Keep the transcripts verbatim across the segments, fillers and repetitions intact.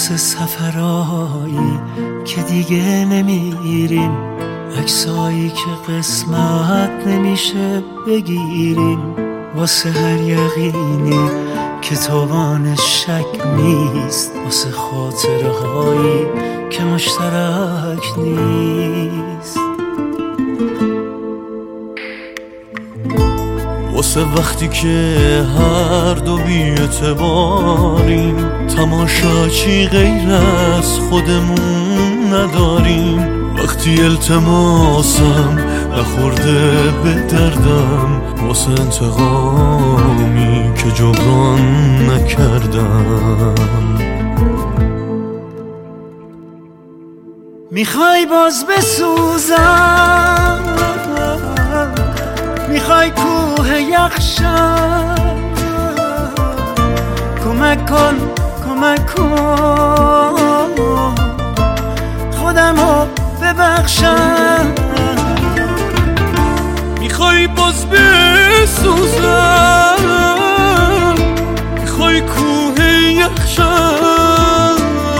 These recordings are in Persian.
واسه سفرهایی که دیگه نمیریم، عکسایی که قسمت نمیشه بگیریم، واسه هر یقینی که توانش شک نیست، واسه خاطره هایی که مشترک نیست، واسه وقتی که هر دو بی اعتباریم، تماشاچی غیر از خودمون نداریم، وقتی التماسم نخورده به دردم، واسه انتقامی که جبران نکردم. میخوای باز بسوزم، میخوای کوه یخشم، کمک کن کمک کن خودمو ببخشم. میخوای باز بسوزم، میخوای کوه یخشم،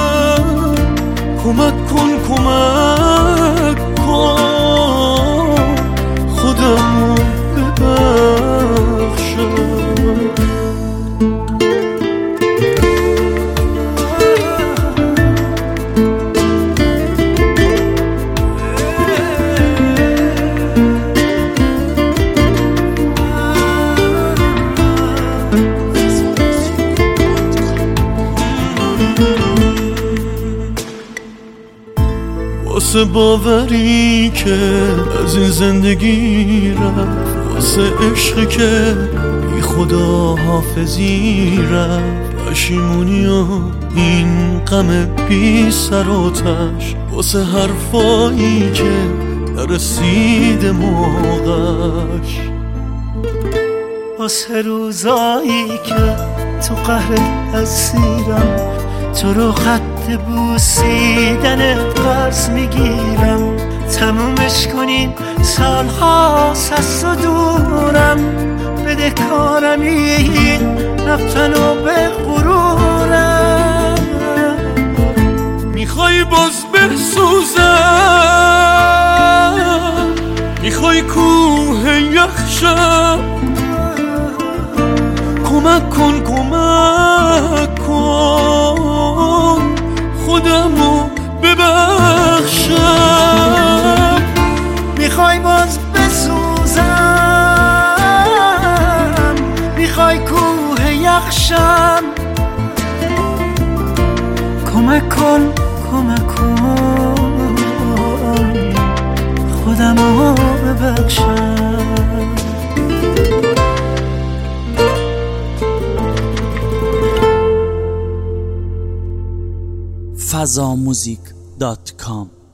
کمک کن کمک کن خودمو ببخشم. واسه باوری که از این زندگی رفت، واسه عشقی که بی خدا حافظی رفت، پشیمونی و این غم بی سر و تش، واسه حرفایی که نرسید موقعش، واسه روزایی که تو قهر اسیرم، تو رو خط بوسیدن قرض میگیرم، تمومش کنین سال هاست از تو دورم، بده کارم این رفتن و به غرورم. میخوای باز بسوزم، میخوای کوه یخشم، کمک کن کمک کن خودمو ببخشم. میخوای باز بسوزم، میخوای کوه یخشم، کمک کن کمک کن خودمو ببخشم. فضاموزیک دات کام